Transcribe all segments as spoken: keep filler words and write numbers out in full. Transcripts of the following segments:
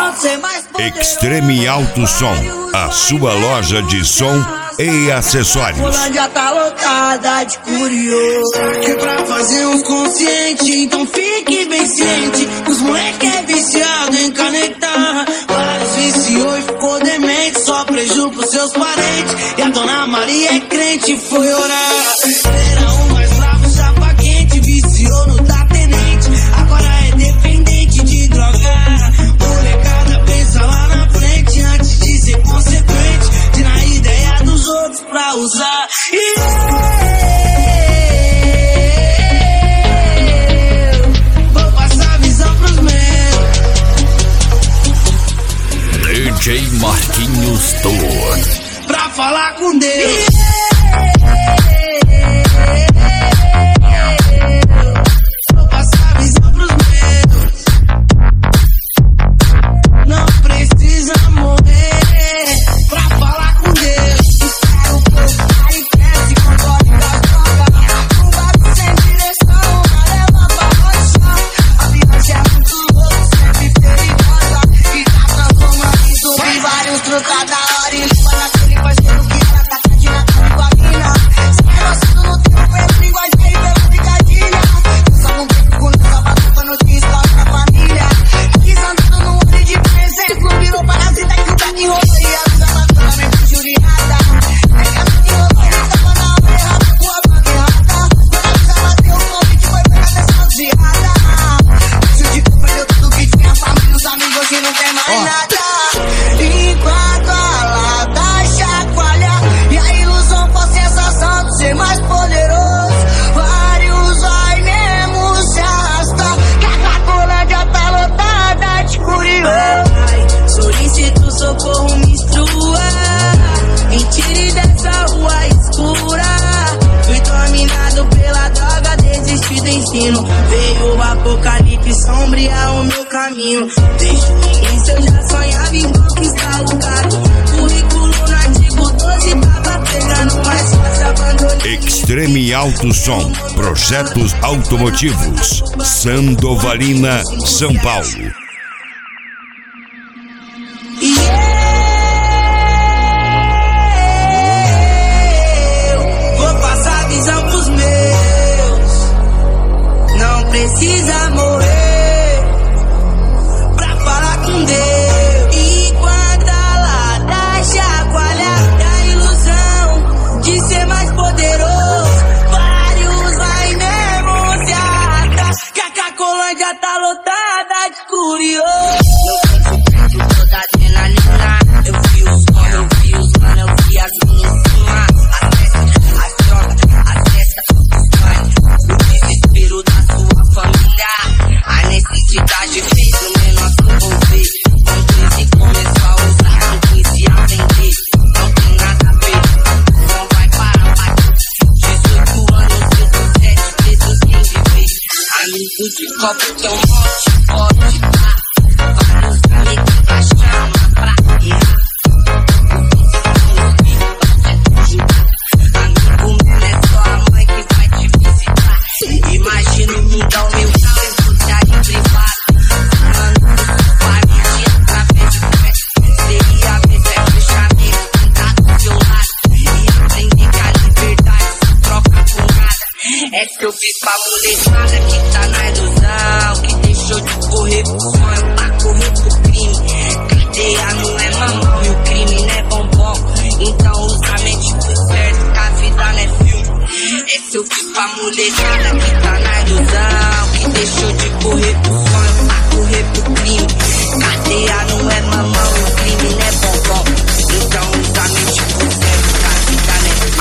Extreme Alto Som, a sua loja de som e acessórios. Colândia tá lotada de curioso, que é pra fazer um consciente, então fique bem ciente. Os moleque é viciado em canetar, vários viciou e ficou demente, só prejuízo pros seus parentes. E a dona Maria é crente, foi orar. Era o mais bravo, chapa quente, viciou no da tenente, agora é dependente de drogar. Molecada pensa lá na frente antes de ser consequente, de na ideia dos outros pra usar. E eu vou passar a visão pros meus. D J Marquinhos Tour, Pra falar com Deus. Vou passar a visão pros meus. Não precisa morrer pra falar com Deus. Espera um pouco, aí cresce, controle das drogas. Um barulho sem direção, uma leva pra rocha. A viagem é muito louca, sempre perigosa, e tá transformando em zumbi. Vários truques da hora e limpa naquele parceiro que era tacadinha na cara com a mina. Sai lançando no tempo, é linguagem e pela brigadinha. Só não tem com nessa batuta, notícia lá pra família. Risando no olho de presente, não virou parasita que o cara enrolou e a vida bateu na mente judiada. É que a mente enrolou e tava na hora errada com a vaga errada. Quando a vida bateu, o convite foi pegar dessa desviada. Se o tipo perdeu tudo que tinha, família, os amigos, hoje não tem mais nada. Enquanto a lata chacoalha e a ilusão for sensação de ser mais poderoso, vários vai mesmo se arrastar, que a Cracolândia tá lotada de curioso. Solicito socorro, me instrua, me tire dessa rua escura. Fui dominado pela droga, desisti do ensino. Veio o apocalipse sombrear o meu caminho. Desde o início eu já sonhava em conquistar o carro. Currículo nativo doze tava pegando, mais fácil abandonei. Extreme Alto Som, projetos automotivos, Sandovalina, São Paulo. E eu vou passar a visão pros meus. Não precisa morrer pra falar com Deus. E quando a lata chacoalha e a ilusão de ser mais poderoso, vários vai mesmo se arrastar, que a Cracolândia tá lotada de curioso. Toda adrenalina, eu vi os som, eu vi os mano, eu vi as minhas em cima. As festas, as drogas, as festas, os banhos, o desespero da sua família. A necessidade fez o menor se envolver. Com crise começou a usar, com crise a vender. Não tem nada a ver, não vai parar mais. dezoito anos, dezessete presos sem viver. Amigo de copo que é um monte, pode tá. Vários amigos pra chama pra errar. Amigo meu, é só a mãe que vai te visitar. Imagina o mundão meu carro e você aí privado. Falando pro sofá, mentir através de festa. Seria ver se é fechamento, tentar do seu lado. E aprender que a liberdade se troca por nada. É que eu fiz pra molecada que tá na ilusão, que deixou de correr pro sonho pra correr pro crime. Cadeia não é mamão e o crime não é bombom. Então usa a mente pro certo, que a vida não é filme. Esse eu fiz pra molecada que tá na ilusão, que deixou de correr pro sonho pra correr pro crime. Cadeia não é mamão e o crime não é bombom. Então usa a mente pro certo, que a vida não é filme.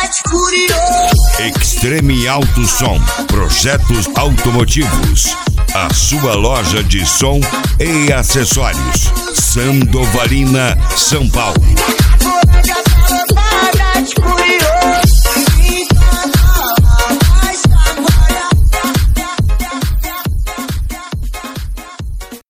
Extreme Alto Som, projetos automotivos. a sua loja de som e acessórios. Sandovalina, São Paulo.